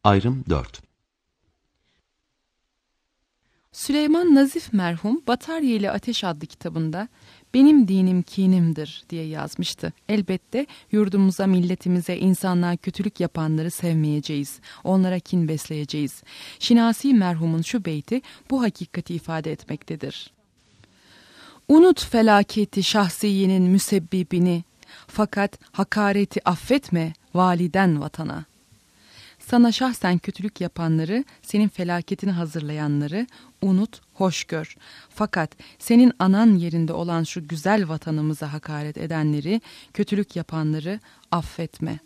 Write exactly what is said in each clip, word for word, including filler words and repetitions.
Ayrım dört. Süleyman Nazif merhum Batarya ile Ateş adlı kitabında "Benim dinim kinimdir" diye yazmıştı. Elbette yurdumuza, milletimize, insanlığa kötülük yapanları sevmeyeceğiz. Onlara kin besleyeceğiz. Şinasi merhumun şu beyti bu hakikati ifade etmektedir. Unut felaketi şahsiyenin müsebbibini, fakat hakareti affetme validen vatana. Sana şahsen kötülük yapanları, senin felaketini hazırlayanları unut, hoş gör. Fakat senin anan yerinde olan şu güzel vatanımıza hakaret edenleri, kötülük yapanları affetme.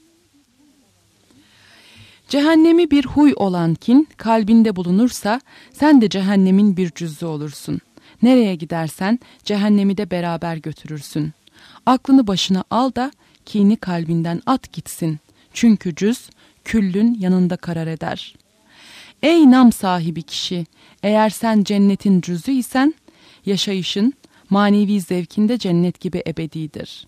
Cehennemi bir huy olan kin kalbinde bulunursa, sen de cehennemin bir cüzü olursun. Nereye gidersen cehennemi de beraber götürürsün. Aklını başına al da kini kalbinden at gitsin. Çünkü cüz, küllün yanında karar eder. Ey nam sahibi kişi, eğer sen cennetin cüzü isen, yaşayışın, manevi zevkinde cennet gibi ebedidir.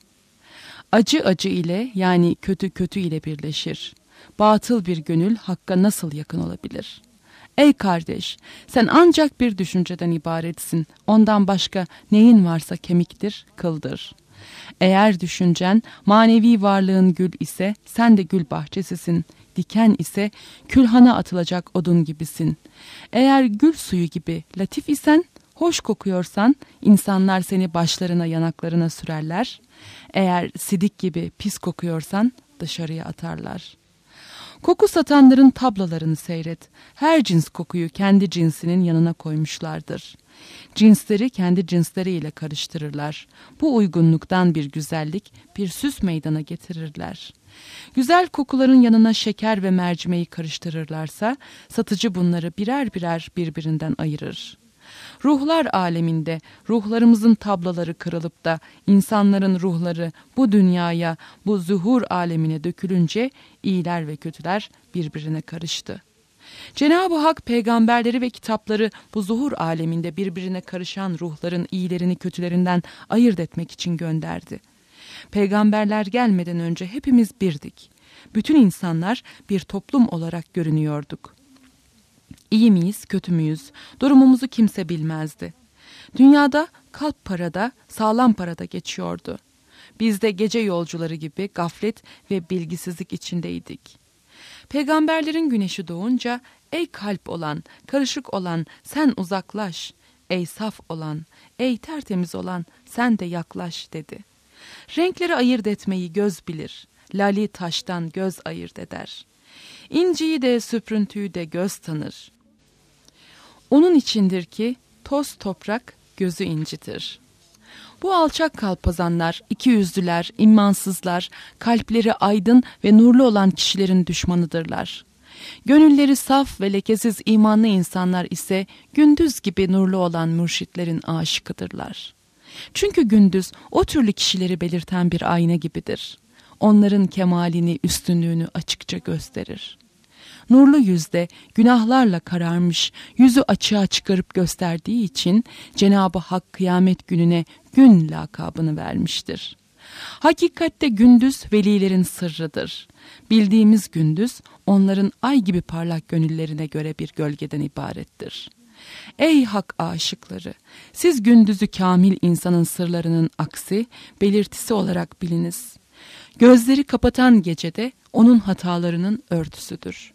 Acı acı ile, yani kötü kötü ile birleşir. Batıl bir gönül hakka nasıl yakın olabilir? Ey kardeş, sen ancak bir düşünceden ibaretsin. Ondan başka neyin varsa kemiktir, kıldır. Eğer düşüncen manevi varlığın gül ise, sen de gül bahçesisin. Diken ise külhana atılacak odun gibisin. Eğer gül suyu gibi latif isen, hoş kokuyorsan, insanlar seni başlarına yanaklarına sürerler. Eğer sidik gibi pis kokuyorsan, dışarıya atarlar. Koku satanların tablalarını seyret. Her cins kokuyu kendi cinsinin yanına koymuşlardır. Cinsleri kendi cinsleriyle karıştırırlar. Bu uygunluktan bir güzellik, bir süs meydana getirirler. Güzel kokuların yanına şeker ve mercimeği karıştırırlarsa, satıcı bunları birer birer birbirinden ayırır. Ruhlar aleminde ruhlarımızın tablaları kırılıp da insanların ruhları bu dünyaya, bu zuhur alemine dökülünce iyiler ve kötüler birbirine karıştı. Cenab-ı Hak peygamberleri ve kitapları bu zuhur aleminde birbirine karışan ruhların iyilerini kötülerinden ayırt etmek için gönderdi. Peygamberler gelmeden önce hepimiz birdik. Bütün insanlar bir toplum olarak görünüyorduk. İyi miyiz, kötü müyüz? Durumumuzu kimse bilmezdi. Dünyada kalp parada, sağlam parada geçiyordu. Biz de gece yolcuları gibi gaflet ve bilgisizlik içindeydik. Peygamberlerin güneşi doğunca, ey kalp olan, karışık olan sen uzaklaş. Ey saf olan, ey tertemiz olan sen de yaklaş dedi. Renkleri ayırt etmeyi göz bilir. Lali taştan göz ayırt eder. İnciyi de süprüntüyü de göz tanır. Onun içindir ki toz toprak gözü incitir. Bu alçak kalpazanlar, ikiyüzlüler, imansızlar, kalpleri aydın ve nurlu olan kişilerin düşmanıdırlar. Gönülleri saf ve lekesiz imanlı insanlar ise gündüz gibi nurlu olan mürşitlerin aşıkıdırlar. Çünkü gündüz o türlü kişileri belirten bir ayna gibidir. Onların kemalini, üstünlüğünü açıkça gösterir. Nurlu yüzde günahlarla kararmış, yüzü açığa çıkarıp gösterdiği için Cenab-ı Hak kıyamet gününe gün lakabını vermiştir. Hakikatte gündüz velilerin sırrıdır. Bildiğimiz gündüz onların ay gibi parlak gönüllerine göre bir gölgeden ibarettir. Ey hak aşıkları! Siz gündüzü kamil insanın sırlarının aksi, belirtisi olarak biliniz. Gözleri kapatan gecede onun hatalarının örtüsüdür.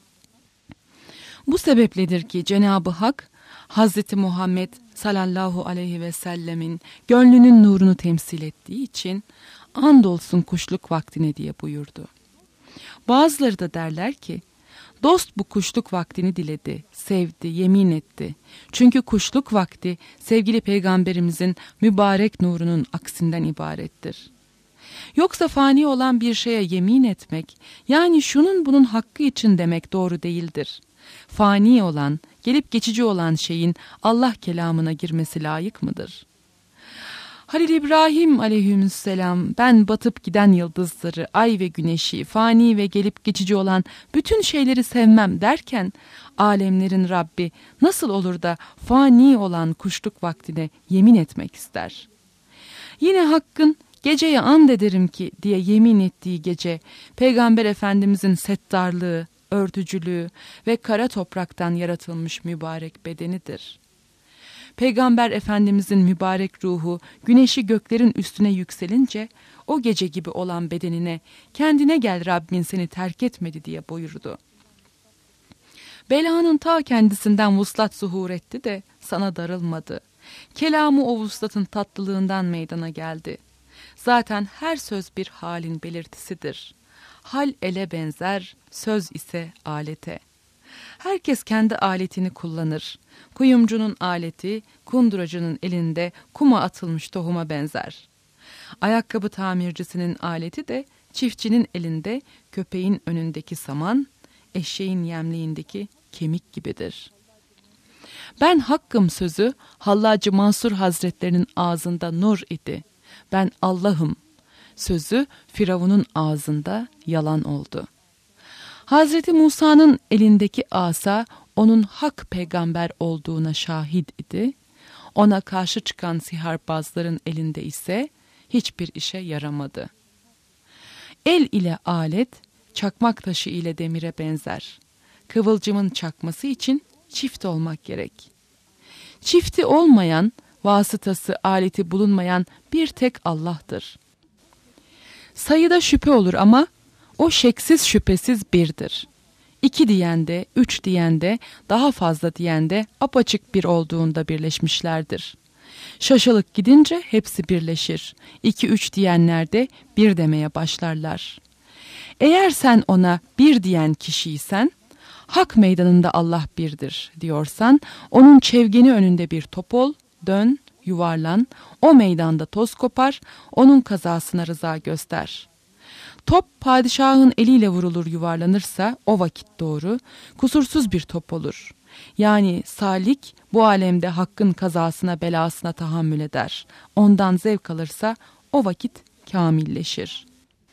Bu sebepledir ki Cenab-ı Hak, Hazreti Muhammed sallallahu aleyhi ve sellemin gönlünün nurunu temsil ettiği için andolsun kuşluk vaktine diye buyurdu. Bazıları da derler ki, dost bu kuşluk vaktini diledi, sevdi, yemin etti. Çünkü kuşluk vakti sevgili peygamberimizin mübarek nurunun aksinden ibarettir. Yoksa fani olan bir şeye yemin etmek, yani şunun bunun hakkı için demek doğru değildir. Fani olan, gelip geçici olan şeyin Allah kelamına girmesi layık mıdır? Halil İbrahim aleyhisselam, ben batıp giden yıldızları, ay ve güneşi, fani ve gelip geçici olan bütün şeyleri sevmem derken, alemlerin Rabbi nasıl olur da fani olan kuşluk vaktine yemin etmek ister? Yine Hakk'ın geceye and ederim ki diye yemin ettiği gece, Peygamber Efendimizin settarlığı, örtücülüğü ve kara topraktan yaratılmış mübarek bedenidir. Peygamber Efendimizin mübarek ruhu güneşi göklerin üstüne yükselince o gece gibi olan bedenine kendine gel Rabbin seni terk etmedi diye buyurdu. Belanın ta kendisinden vuslat zuhur etti de sana darılmadı. Kelamı o vuslatın tatlılığından meydana geldi. Zaten her söz bir halin belirtisidir. Hal ele benzer, söz ise alete. Herkes kendi aletini kullanır. Kuyumcunun aleti, kunduracının elinde kuma atılmış tohuma benzer. Ayakkabı tamircisinin aleti de çiftçinin elinde köpeğin önündeki saman, eşeğin yemliğindeki kemik gibidir. Ben hakkım sözü Hallacı Mansur Hazretlerinin ağzında nur idi. Ben Allah'ım sözü Firavun'un ağzında yalan oldu. Hazreti Musa'nın elindeki asa onun hak peygamber olduğuna şahit idi. Ona karşı çıkan siharbazların elinde ise hiçbir işe yaramadı. El ile alet, çakmak taşı ile demire benzer. Kıvılcımın çakması için çift olmak gerek. Çifti olmayan, vasıtası, aleti bulunmayan bir tek Allah'tır. Sayıda şüphe olur ama o şeksiz şüphesiz birdir. İki diyende, üç diyende, daha fazla diyende apaçık bir olduğunda birleşmişlerdir. Şaşalık gidince hepsi birleşir. İki üç diyenler de bir demeye başlarlar. Eğer sen ona bir diyen kişiysen, hak meydanında Allah birdir diyorsan, onun çevgeni önünde bir top ol, dön, yuvarlan, o meydanda toz kopar, onun kazasına rıza göster. Top padişahın eliyle vurulur yuvarlanırsa o vakit doğru, kusursuz bir top olur. Yani salik bu alemde hakkın kazasına belasına tahammül eder. Ondan zevk alırsa o vakit kamilleşir.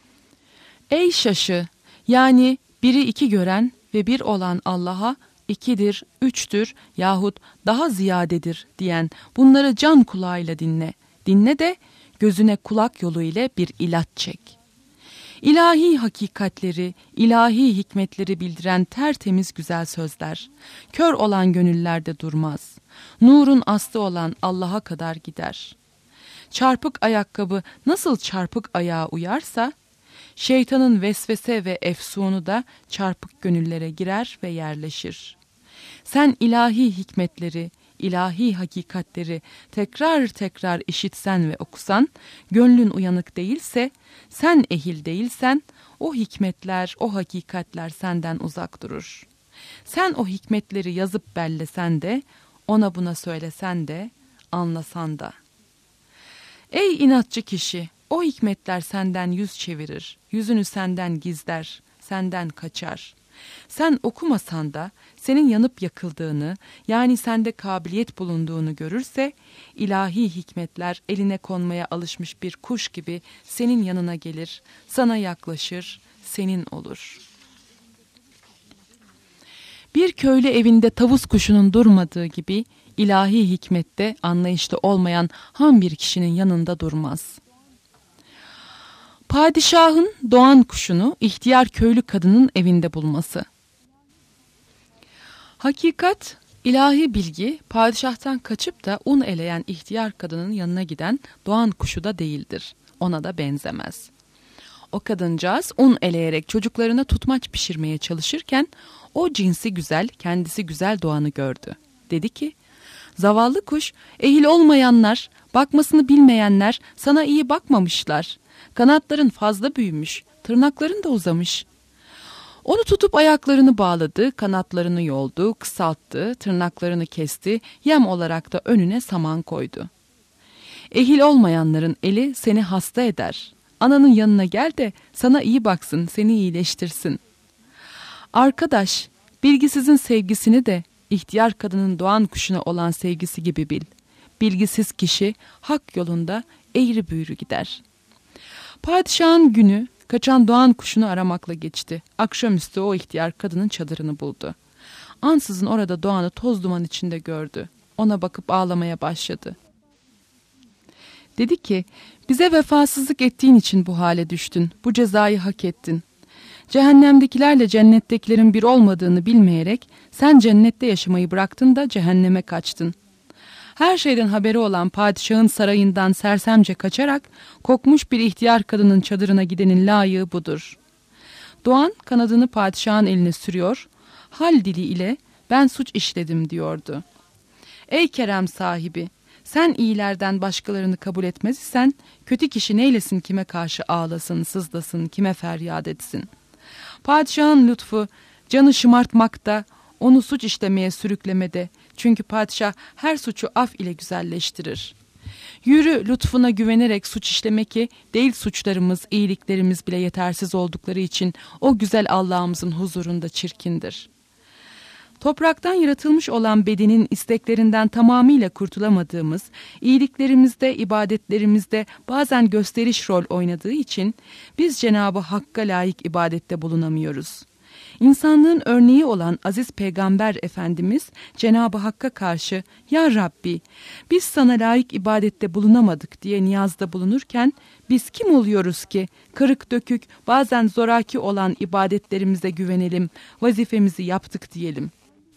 Ey şaşı, yani biri iki gören ve bir olan Allah'a ikidir, üçtür yahut daha ziyadedir diyen bunları can kulağıyla dinle. Dinle de gözüne kulak yolu ile bir ilaç çek. İlahi hakikatleri, ilahi hikmetleri bildiren tertemiz güzel sözler, kör olan gönüllerde durmaz. Nurun aslı olan Allah'a kadar gider. Çarpık ayakkabı nasıl çarpık ayağa uyarsa, şeytanın vesvese ve efsunu da çarpık gönüllere girer ve yerleşir. Sen ilahi hikmetleri, ilahi hakikatleri tekrar tekrar işitsen ve okusan, gönlün uyanık değilse, sen ehil değilsen, o hikmetler, o hakikatler senden uzak durur. Sen o hikmetleri yazıp bellesen de, ona buna söylesen de, anlasan da. Ey inatçı kişi, o hikmetler senden yüz çevirir, yüzünü senden gizler, senden kaçar. Sen okumasan da senin yanıp yakıldığını, yani sende kabiliyet bulunduğunu görürse, ilahi hikmetler eline konmaya alışmış bir kuş gibi senin yanına gelir, sana yaklaşır, senin olur. Bir köylü evinde tavus kuşunun durmadığı gibi, ilahi hikmette anlayışlı olmayan ham bir kişinin yanında durmaz. Padişahın doğan kuşunu ihtiyar köylü kadının evinde bulması. Hakikat, ilahi bilgi padişahtan kaçıp da un eleyen ihtiyar kadının yanına giden doğan kuşu da değildir. Ona da benzemez. O kadıncağız un eleyerek çocuklarına tutmaç pişirmeye çalışırken o cinsi güzel, kendisi güzel doğanı gördü. Dedi ki, zavallı kuş, ehil olmayanlar, bakmasını bilmeyenler sana iyi bakmamışlar. Kanatların fazla büyümüş, tırnakların da uzamış. Onu tutup ayaklarını bağladı, kanatlarını yoldu, kısalttı, tırnaklarını kesti, yem olarak da önüne saman koydu. Ehil olmayanların eli seni hasta eder. Ananın yanına gel de sana iyi baksın, seni iyileştirsin. Arkadaş, bilgisizin sevgisini de ihtiyar kadının doğan kuşuna olan sevgisi gibi bil. Bilgisiz kişi hak yolunda eğri büğrü gider. Padişahın günü kaçan doğan kuşunu aramakla geçti. Akşamüstü o ihtiyar kadının çadırını buldu. Ansızın orada doğanı toz duman içinde gördü. Ona bakıp ağlamaya başladı. Dedi ki, bize vefasızlık ettiğin için bu hale düştün, bu cezayı hak ettin. Cehennemdekilerle cennettekilerin bir olmadığını bilmeyerek sen cennette yaşamayı bıraktın da cehenneme kaçtın. Her şeyden haberi olan padişahın sarayından sersemce kaçarak kokmuş bir ihtiyar kadının çadırına gidenin layığı budur. Doğan kanadını padişahın eline sürüyor, hal dili ile ben suç işledim diyordu. Ey kerem sahibi, sen iyilerden başkalarını kabul etmez isen kötü kişi neylesin, kime karşı ağlasın, sızlasın, kime feryat etsin. Padişahın lütfu canı şımartmakta, onu suç işlemeye sürüklemede. Çünkü padişah her suçu af ile güzelleştirir. Yürü lütfuna güvenerek suç işleme ki değil suçlarımız, iyiliklerimiz bile yetersiz oldukları için o güzel Allah'ımızın huzurunda çirkindir. Topraktan yaratılmış olan bedenin isteklerinden tamamıyla kurtulamadığımız, iyiliklerimizde, ibadetlerimizde bazen gösteriş rol oynadığı için biz Cenab-ı Hakk'a layık ibadette bulunamıyoruz. İnsanlığın örneği olan aziz Peygamber Efendimiz Cenab-ı Hakk'a karşı "Ya Rabbi, biz sana layık ibadette bulunamadık" diye niyazda bulunurken biz kim oluyoruz ki kırık dökük bazen zoraki olan ibadetlerimize güvenelim, vazifemizi yaptık diyelim.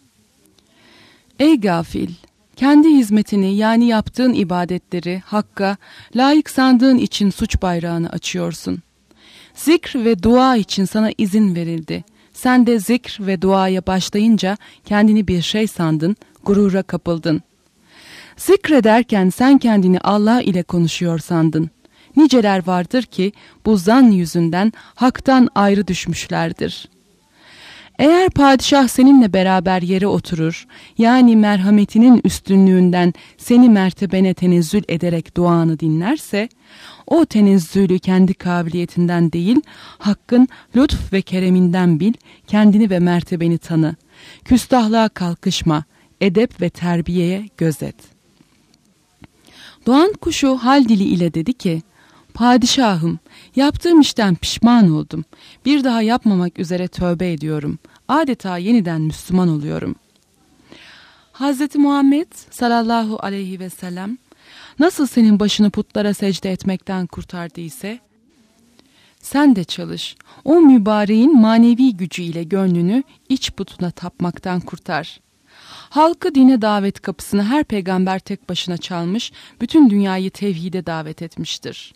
Ey gafil! Kendi hizmetini yani yaptığın ibadetleri Hakk'a layık sandığın için suç bayrağını açıyorsun. Zikr ve dua için sana izin verildi. Sen de zikr ve duaya başlayınca kendini bir şey sandın, gurura kapıldın. Zikrederken sen kendini Allah ile konuşuyor sandın. Niceler vardır ki bu zan yüzünden haktan ayrı düşmüşlerdir. Eğer padişah seninle beraber yere oturur, yani merhametinin üstünlüğünden seni mertebene tenezzül ederek duanı dinlerse, o tenezzülü kendi kabiliyetinden değil, Hakk'ın lütf ve kereminden bil, kendini ve mertebeni tanı. Küstahlığa kalkışma, edep ve terbiyeye gözet. Doğan kuşu hal dili ile dedi ki, padişahım, yaptığım işten pişman oldum. Bir daha yapmamak üzere tövbe ediyorum. Adeta yeniden Müslüman oluyorum. Hazreti Muhammed sallallahu aleyhi ve sellem nasıl senin başını putlara secde etmekten kurtardıysa, sen de çalış. O mübareğin manevi gücüyle gönlünü iç putuna tapmaktan kurtar. Halkı dine davet kapısını her peygamber tek başına çalmış, bütün dünyayı tevhide davet etmiştir.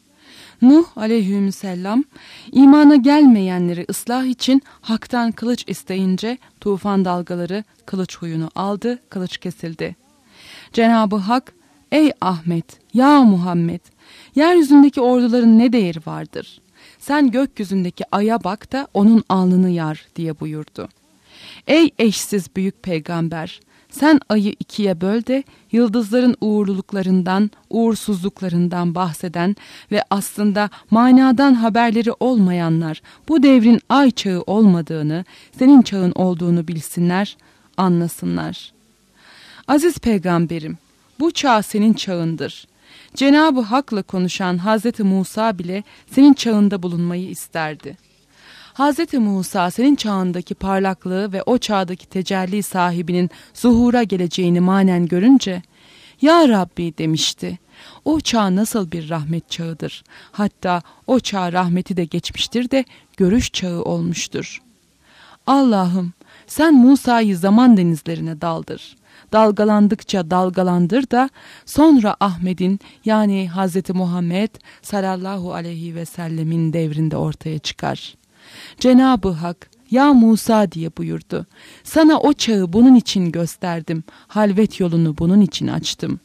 Nuh aleyhisselam imana gelmeyenleri ıslah için haktan kılıç isteyince tufan dalgaları kılıç huyunu aldı, kılıç kesildi. Cenab-ı Hak, ey Ahmet, ya Muhammed, yeryüzündeki orduların ne değeri vardır? Sen gökyüzündeki aya bak da onun alnını yar diye buyurdu. Ey eşsiz büyük peygamber, sen ayı ikiye böl de yıldızların uğurluluklarından, uğursuzluklarından bahseden ve aslında manadan haberleri olmayanlar bu devrin ay çağı olmadığını, senin çağın olduğunu bilsinler, anlasınlar. Aziz peygamberim, bu çağ senin çağındır. Cenab-ı Hak'la konuşan Hazreti Musa bile senin çağında bulunmayı isterdi. Hazreti Musa senin çağındaki parlaklığı ve o çağdaki tecelli sahibinin zuhura geleceğini manen görünce, "Ya Rabbi" demişti, o çağ nasıl bir rahmet çağıdır. Hatta o çağ rahmeti de geçmiştir de görüş çağı olmuştur. Allah'ım, sen Musa'yı zaman denizlerine daldır. Dalgalandıkça dalgalandır da sonra Ahmet'in yani Hazreti Muhammed sallallahu aleyhi ve sellemin devrinde ortaya çıkar. Cenab-ı Hak, ya Musa diye buyurdu. Sana o çağı bunun için gösterdim. Halvet yolunu bunun için açtım.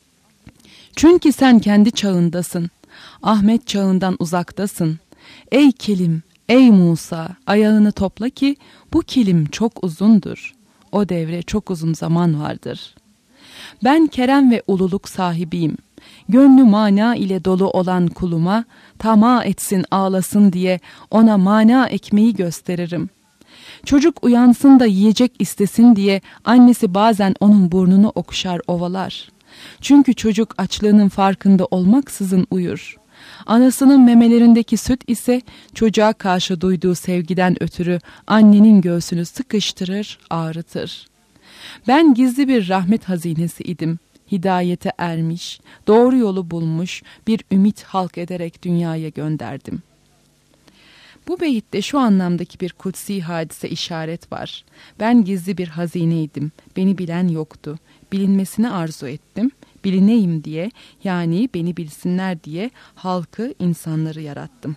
Çünkü sen kendi çağındasın. Ahmet çağından uzaktasın. Ey kelim, ey Musa, ayağını topla ki bu kelim çok uzundur. O devre çok uzun zaman vardır. Ben kerem ve ululuk sahibiyim. Gönlü mana ile dolu olan kuluma tamah etsin ağlasın diye ona mana ekmeği gösteririm. Çocuk uyansın da yiyecek istesin diye annesi bazen onun burnunu okşar ovalar. Çünkü çocuk açlığının farkında olmaksızın uyur. Anasının memelerindeki süt ise çocuğa karşı duyduğu sevgiden ötürü annenin göğsünü sıkıştırır, ağrıtır. Ben gizli bir rahmet hazinesi idim. Hidayete ermiş, doğru yolu bulmuş bir ümit halk ederek dünyaya gönderdim. Bu beyitte şu anlamdaki bir kutsi hadise işaret var. Ben gizli bir hazineydim. Beni bilen yoktu. Bilinmesini arzu ettim. Bilineyim diye, yani beni bilsinler diye halkı, insanları yarattım.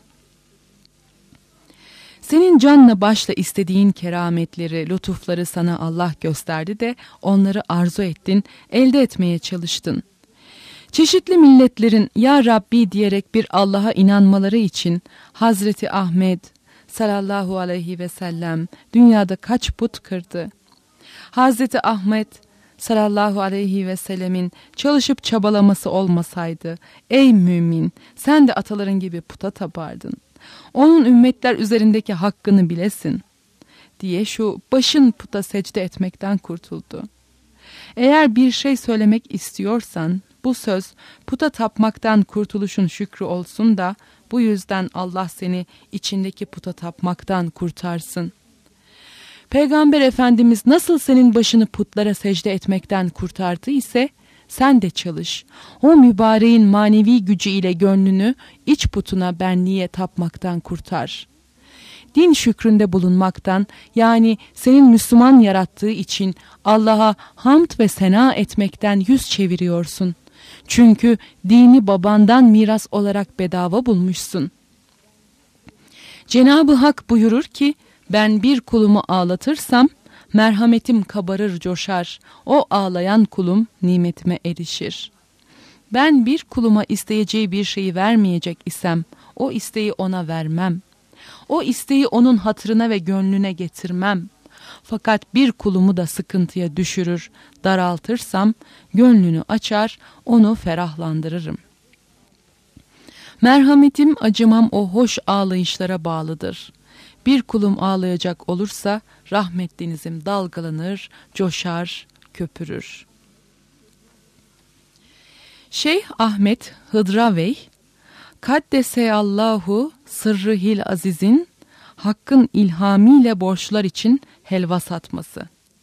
Senin canla başla istediğin kerametleri, lütufları sana Allah gösterdi de onları arzu ettin, elde etmeye çalıştın. Çeşitli milletlerin ya Rabbi diyerek bir Allah'a inanmaları için Hazreti Ahmet sallallahu aleyhi ve sellem dünyada kaç put kırdı? Hazreti Ahmet sallallahu aleyhi ve sellemin çalışıp çabalaması olmasaydı, ey mümin, sen de ataların gibi puta tapardın. Onun ümmetler üzerindeki hakkını bilesin diye şu başın puta secde etmekten kurtuldu. Eğer bir şey söylemek istiyorsan bu söz puta tapmaktan kurtuluşun şükrü olsun da bu yüzden Allah seni içindeki puta tapmaktan kurtarsın. Peygamber Efendimiz nasıl senin başını putlara secde etmekten kurtardı ise sen de çalış. O mübareğin manevi gücü ile gönlünü iç putuna benliğe tapmaktan kurtar. Din şükründe bulunmaktan, yani senin Müslüman yarattığı için Allah'a hamd ve sena etmekten yüz çeviriyorsun. Çünkü dini babandan miras olarak bedava bulmuşsun. Cenab-ı Hak buyurur ki, ben bir kulumu ağlatırsam merhametim kabarır coşar, o ağlayan kulum nimetime erişir. Ben bir kuluma isteyeceği bir şeyi vermeyecek isem, o isteği ona vermem. O isteği onun hatırına ve gönlüne getirmem. Fakat bir kulumu da sıkıntıya düşürür, daraltırsam, gönlünü açar, onu ferahlandırırım. Merhametim, acımam o hoş ağlayışlara bağlıdır. Bir kulum ağlayacak olursa, rahmet denizim dalgalanır, coşar, köpürür. Şeyh Ahmet Hıdravey, Kaddeseallahu sırrıhil azizin, Hakk'ın ilhamiyle borçlar için helva satması.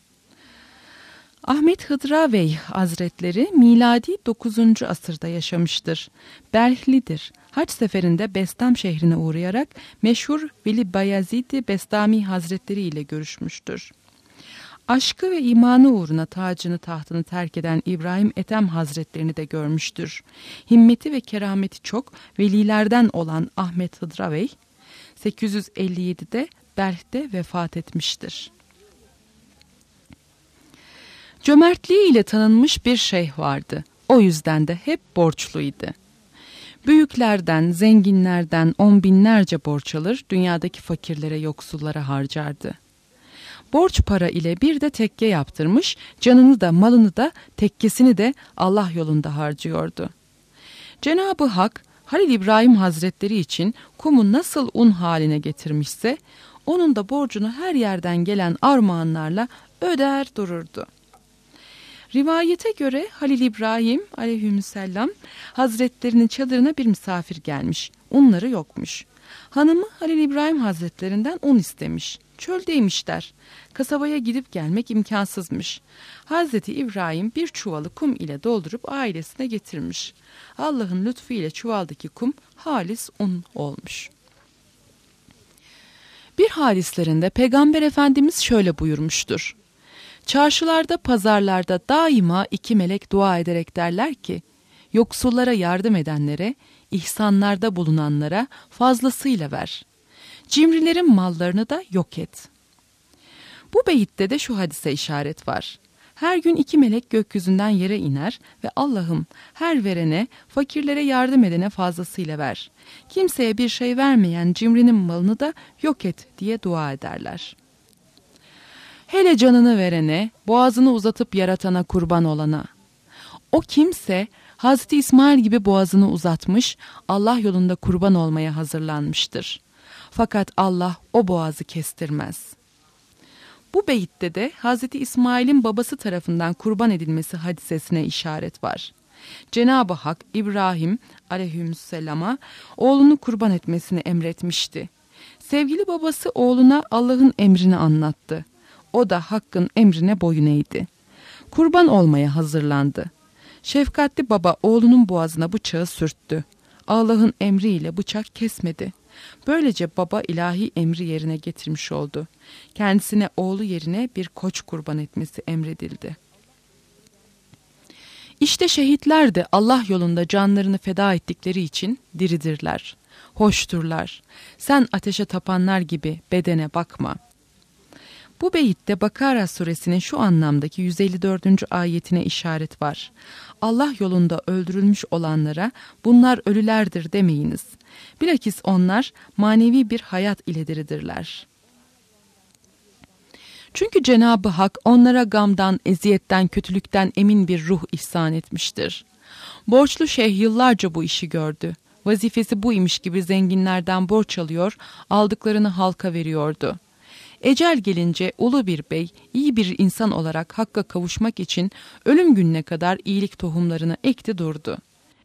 Ahmet Hıdravey Hazretleri miladi dokuzuncu asırda yaşamıştır. Berhlidir. Hac seferinde Bestam şehrine uğrayarak meşhur Veli Bayezid Bestami Hazretleri ile görüşmüştür. Aşkı ve imanı uğruna tacını tahtını terk eden İbrahim Ethem Hazretlerini de görmüştür. Himmeti ve kerameti çok velilerden olan Ahmet Hıdravey, sekiz yüz elli yedide Belh'te vefat etmiştir. Cömertliği ile tanınmış bir şeyh vardı. O yüzden de hep borçluydu. Büyüklerden, zenginlerden on binlerce borç alır, dünyadaki fakirlere, yoksullara harcardı. Borç para ile bir de tekke yaptırmış, canını da malını da tekkesini de Allah yolunda harcıyordu. Cenab-ı Hak, Halil İbrahim Hazretleri için kumu nasıl un haline getirmişse, onun da borcunu her yerden gelen armağanlarla öder dururdu. Rivayete göre Halil İbrahim aleyhisselam Hazretlerinin çadırına bir misafir gelmiş. Unları yokmuş. Hanımı Halil İbrahim Hazretlerinden un istemiş. Çöldeymişler. Kasabaya gidip gelmek imkansızmış. Hazreti İbrahim bir çuvalı kum ile doldurup ailesine getirmiş. Allah'ın lütfu ile çuvaldaki kum halis un olmuş. Bir hadislerinde Peygamber Efendimiz şöyle buyurmuştur. Çarşılarda, pazarlarda daima iki melek dua ederek derler ki, yoksullara yardım edenlere, ihsanlarda bulunanlara fazlasıyla ver. Cimrilerin mallarını da yok et. Bu beyitte de şu hadise işaret var. Her gün iki melek gökyüzünden yere iner ve Allah'ım her verene, fakirlere yardım edene fazlasıyla ver. Kimseye bir şey vermeyen cimrinin malını da yok et diye dua ederler. Hele canını verene, boğazını uzatıp yaratana kurban olana. O kimse Hazreti İsmail gibi boğazını uzatmış, Allah yolunda kurban olmaya hazırlanmıştır. Fakat Allah o boğazı kestirmez. Bu beyitte de Hazreti İsmail'in babası tarafından kurban edilmesi hadisesine işaret var. Cenab-ı Hak İbrahim aleyhisselama oğlunu kurban etmesini emretmişti. Sevgili babası oğluna Allah'ın emrini anlattı. O da Hakk'ın emrine boyun eğdi. Kurban olmaya hazırlandı. Şefkatli baba oğlunun boğazına bıçağı sürttü. Allah'ın emriyle bıçak kesmedi. Böylece baba ilahi emri yerine getirmiş oldu. Kendisine oğlu yerine bir koç kurban etmesi emredildi. İşte şehitler de Allah yolunda canlarını feda ettikleri için diridirler, hoşturlar. Sen ateşe tapanlar gibi bedene bakma. Bu beyitte Bakara suresinin şu anlamdaki yüz elli dördüncü ayetine işaret var. Allah yolunda öldürülmüş olanlara bunlar ölülerdir demeyiniz. Bilakis onlar manevi bir hayat ile diridirler. Çünkü Cenab-ı Hak onlara gamdan, eziyetten, kötülükten emin bir ruh ihsan etmiştir. Borçlu şeyh yıllarca bu işi gördü. Vazifesi buymuş gibi zenginlerden borç alıyor, aldıklarını halka veriyordu. Ecel gelince ulu bir bey, iyi bir insan olarak hakka kavuşmak için ölüm gününe kadar iyilik tohumlarını ekti durdu.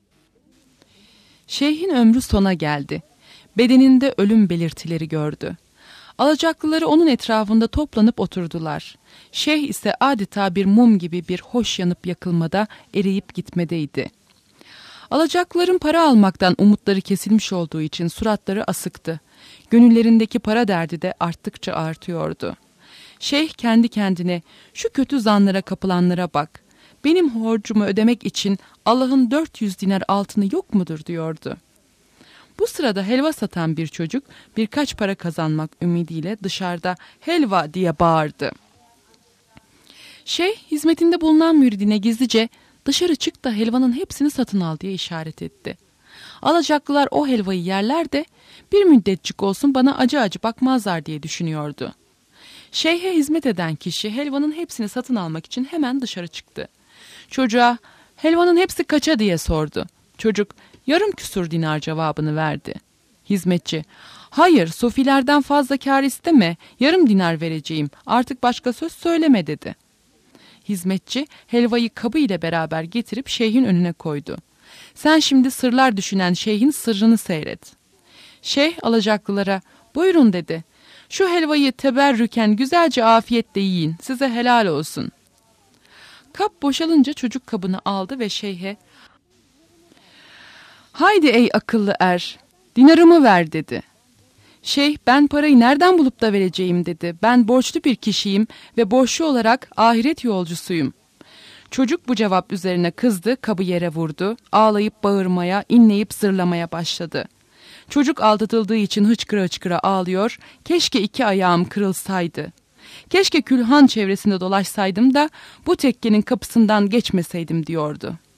Şeyhin ömrü sona geldi. Bedeninde ölüm belirtileri gördü. Alacaklıları onun etrafında toplanıp oturdular. Şeyh ise adeta bir mum gibi bir hoş yanıp yakılmada, eriyip gitmedeydi. Alacaklıların para almaktan umutları kesilmiş olduğu için suratları asıktı. Gönüllerindeki para derdi de arttıkça artıyordu. Şeyh kendi kendine, şu kötü zanlara kapılanlara bak. Benim borcumu ödemek için Allah'ın dört yüz dinar altını yok mudur diyordu. Bu sırada helva satan bir çocuk birkaç para kazanmak ümidiyle dışarıda helva diye bağırdı. Şeyh hizmetinde bulunan müridine gizlice dışarı çık da helvanın hepsini satın al diye işaret etti. Alacaklılar o helvayı yerler de bir müddetçik olsun bana acı acı bakmazlar diye düşünüyordu. Şeyhe hizmet eden kişi helvanın hepsini satın almak için hemen dışarı çıktı. Çocuğa helvanın hepsi kaça diye sordu. Çocuk yarım küsur dinar cevabını verdi. Hizmetçi, hayır sofilerden fazla kâr isteme, yarım dinar vereceğim, artık başka söz söyleme dedi. Hizmetçi helvayı kabı ile beraber getirip şeyhin önüne koydu. Sen şimdi sırlar düşünen şeyhin sırrını seyret. Şeyh alacaklılara buyurun dedi. Şu helvayı teberrüken güzelce afiyetle yiyin, size helal olsun. Kap boşalınca çocuk kabını aldı ve şeyhe haydi ey akıllı er, dinarımı ver dedi. Şeyh ben parayı nereden bulup da vereceğim dedi. Ben borçlu bir kişiyim ve borçlu olarak ahiret yolcusuyum. Çocuk bu cevap üzerine kızdı, kabı yere vurdu, ağlayıp bağırmaya, inleyip zırlamaya başladı. Çocuk aldatıldığı için hıçkıra hıçkıra ağlıyor, keşke iki ayağım kırılsaydı. Keşke külhan çevresinde dolaşsaydım da bu tekkenin kapısından geçmeseydim diyordu.